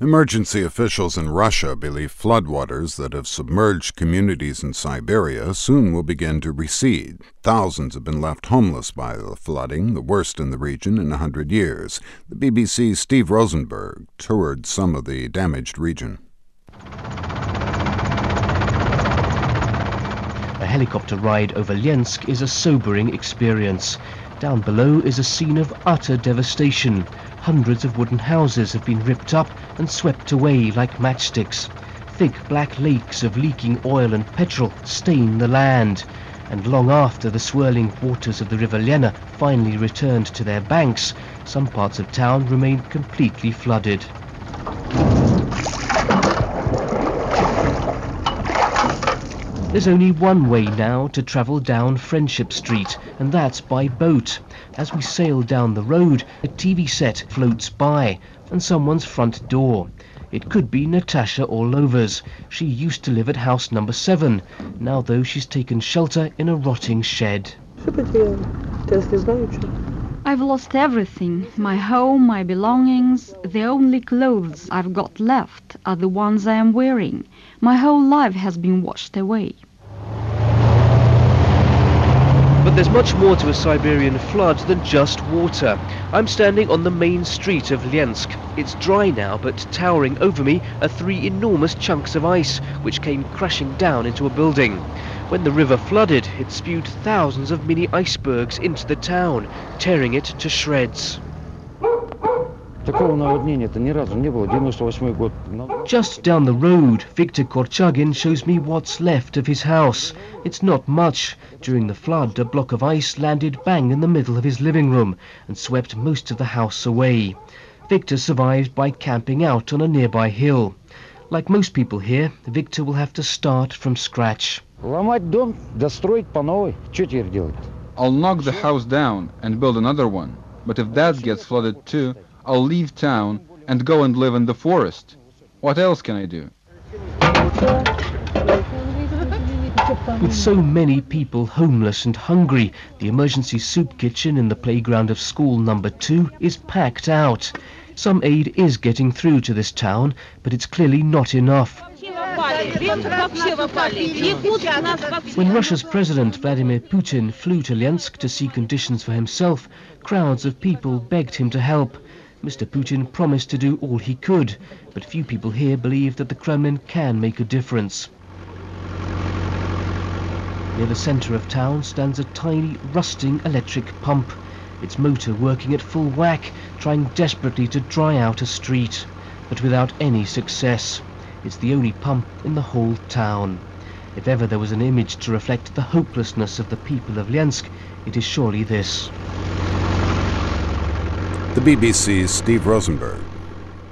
Emergency officials in Russia believe floodwaters that have submerged communities in Siberia soon will begin to recede. Thousands have been left homeless by the flooding, the worst in the region in 100 years. The BBC's Steve Rosenberg toured some of the damaged region. A helicopter ride over Lyensk is a sobering experience. Down below is a scene of utter devastation. Hundreds of wooden houses have been ripped up and swept away like matchsticks. Thick black lakes of leaking oil and petrol stain the land. And long after the swirling waters of the River Lena finally returned to their banks, some parts of town remain completely flooded. There's only one way now to travel down Friendship Street, and that's by boat. As we sail down the road, a TV set floats by, and someone's front door. It could be Natasha Orlova's. She used to live at house number 7. Now, though, she's taken shelter in a rotting shed. I've lost everything. My home, my belongings. The only clothes I've got left are the ones I am wearing. My whole life has been washed away. But there's much more to a Siberian flood than just water. I'm standing on the main street of Lyensk. It's dry now, but towering over me are 3 enormous chunks of ice, which came crashing down into a building. When the river flooded, it spewed thousands of mini icebergs into the town, tearing it to shreds. Just down the road, Viktor Korchagin shows me what's left of his house. It's not much. During the flood, a block of ice landed bang in the middle of his living room and swept most of the house away. Viktor survived by camping out on a nearby hill. Like most people here, Viktor will have to start from scratch. I'll knock the house down and build another one. But if that gets flooded too, I'll leave town and go and live in the forest. What else can I do? With so many people homeless and hungry, the emergency soup kitchen in the playground of school number 2 is packed out. Some aid is getting through to this town, but it's clearly not enough. When Russia's President Vladimir Putin flew to Lyensk to see conditions for himself, crowds of people begged him to help. Mr. Putin promised to do all he could, but few people here believe that the Kremlin can make a difference. Near the centre of town stands a tiny, rusting electric pump, its motor working at full whack, trying desperately to dry out a street, but without any success. It's the only pump in the whole town. If ever there was an image to reflect the hopelessness of the people of Lyensk, it is surely this. The BBC's Steve Rosenberg.